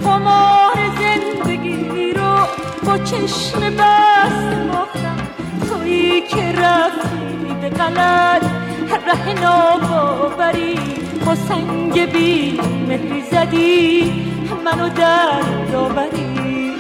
قمار زندگی رو با چشم بست باختم. تویی که رفتی به غلط ره ناباوری، با سنگ بی مهری زدی منو در داوری.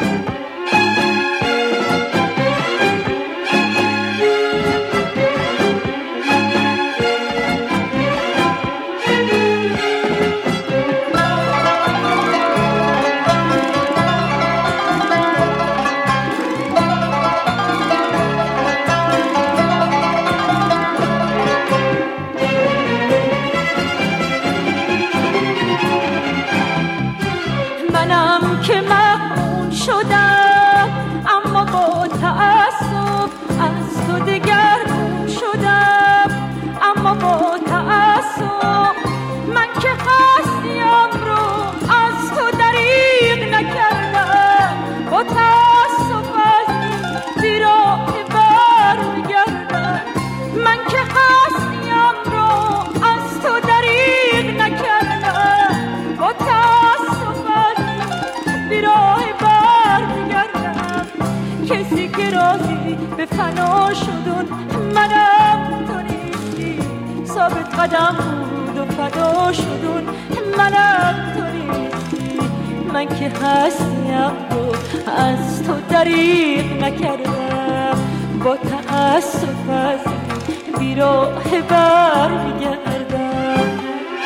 منم که مهمون شدم اما با تعصب، از تو دگرگون شدم اما با تعصب. من که هستیم رو از تو دریغ نکردم، با تعصب از بی راه برمیگردم. من که هستیم رو از تو دریغ نکردم، با تعصب بی راه برمیگردم. کسی که راضی به فنا شدون منم تو نیستی، ثابت قدم بود و فدا شدون منم تو نیستی. من که هستیم رو از تو دریغ نکردم، با تعصب از بی راه برمیگردم.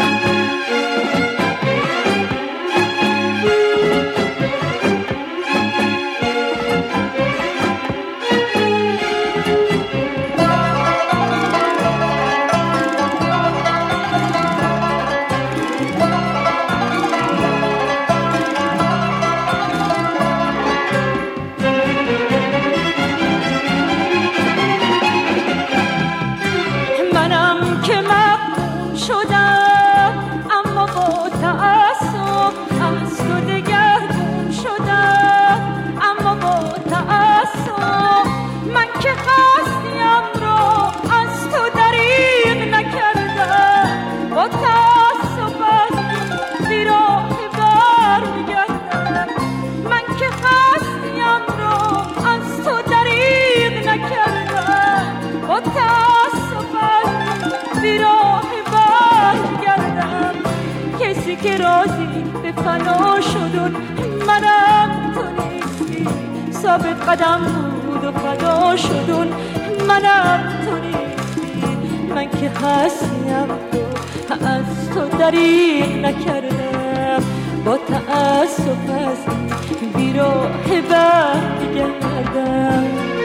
منم که مغبون شدم اما با تعصب، از تو دگرگون شدم اما با تعصب. من که هستیم رو از تو دریغ نکردم، با تعصب از بی راه برمیگردم. من که هستیم رو از تو دریغ نکردم، با تعصب از بی راه برگردم. کسی که راضی به فنا شدون منم تو نیستی، ثابت قدم بود و فدا شدون منم تو نیستی. من که هستیم رو از تو دریغ نکردم، با تعصب از بی راه برگردم.